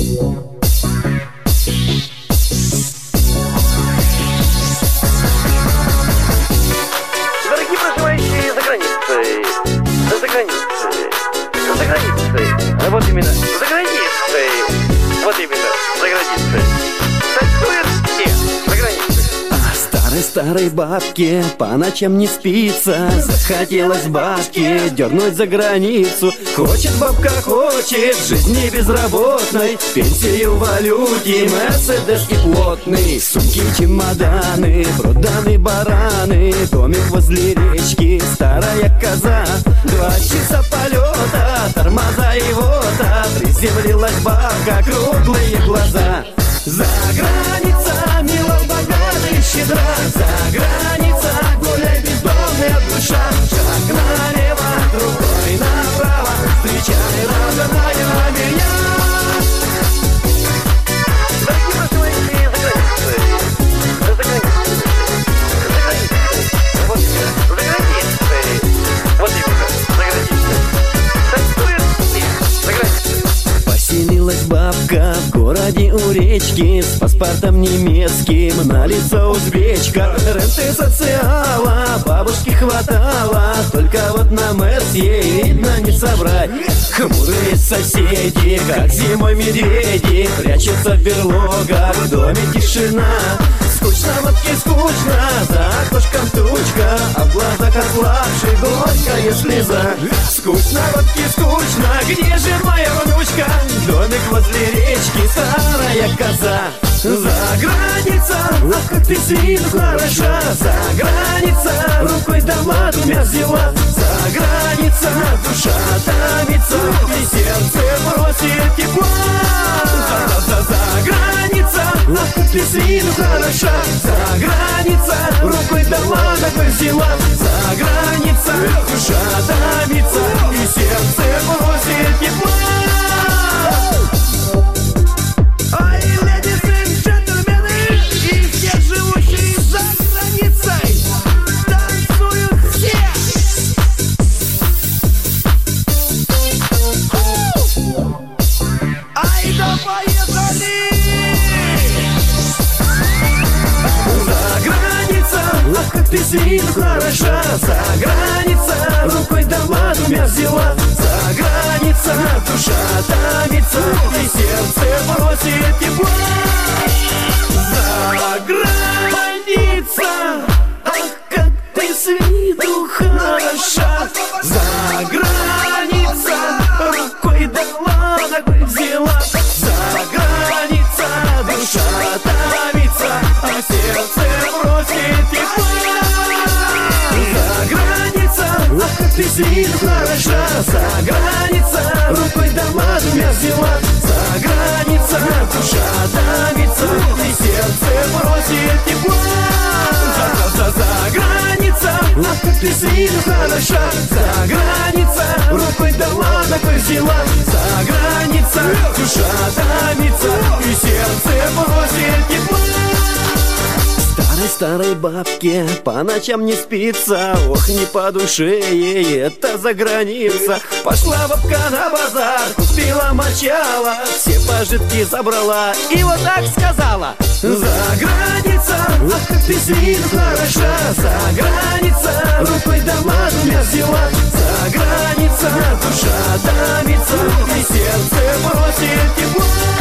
Дорогие проживающие за границей, вот именно, за границей, вот именно, за границей. Танцуют все за границей. Старой бабке по ночам не спится. Захотелось бабке дернуть за границу. Хочет бабка, хочет жизни безработной, пенсию в валюте, мерседес и плотный. Сумки, чемоданы, проданы бараны, домик возле речки, старая коза. 2 часа полета, тормоза и вода, приземлилась бабка, круглые глаза. За граница, мила, богата и щедра. За граница, гуляй, бездомная душа. Шаг налево, другой направо, встречай родная меня. Дорогие проживающие за границей, вот именно, за границей, вот именно, за границей. Танцуют все за границей. Поселилась бабка в городе у речки, с паспортом немецким, на лицо узбечка. Ренты социала бабушке хватало, только вот на Мерс ей видно не собрать. Хмурые соседи, как зимой медведи, прячутся в берлогах, в доме тишина. Скучно, бабке скучно, за окошком тучка, а в глазах ослабшей горькая слеза. Скучно, бабке скучно, где же моя внучка? Домик возле речки, старая коза. За граница, ах, как ты с виду хороша. За граница, рукой дома 2 взяла. За граница, душа томится, и сердце просит тепла. За граница, ах, как ты с виду хороша. За граница, рукой дома ногой взяла. За граница, душа томится, и сердце просит тепла. Ой, ladies and gentlemen, и все живущие за границей, танцуют все. Ай, да поехали! За граница, ах, как ты с виду хороша. За граница, рукой дома 2 взяла. За граница, душа томится, и сердце просит тепла. За граница, ах, как ты с виду хороша. За граница, рукой дала, ногой взяла. За граница, душа томится, а сердце просит тепла. За граница, ах, как ты с виду хороша. За граница, рукой дома 2 взяла. За граница, душа томится, и сердце просит тепла. За граница, ах, как ты с виду хороша. За граница, рукой дома ногой взяла. За граница, душа томится, и сердце просит тепла. Старой бабке по ночам не спится. Ох, не по душе ей это заграница. Пошла бабка на базар, купила мочала, все пожитки забрала и вот так сказала. За граница, ах, как ты с виду хороша. За граница, рукой дома 2 взяла. За граница, душа томится, и сердце просит тепла.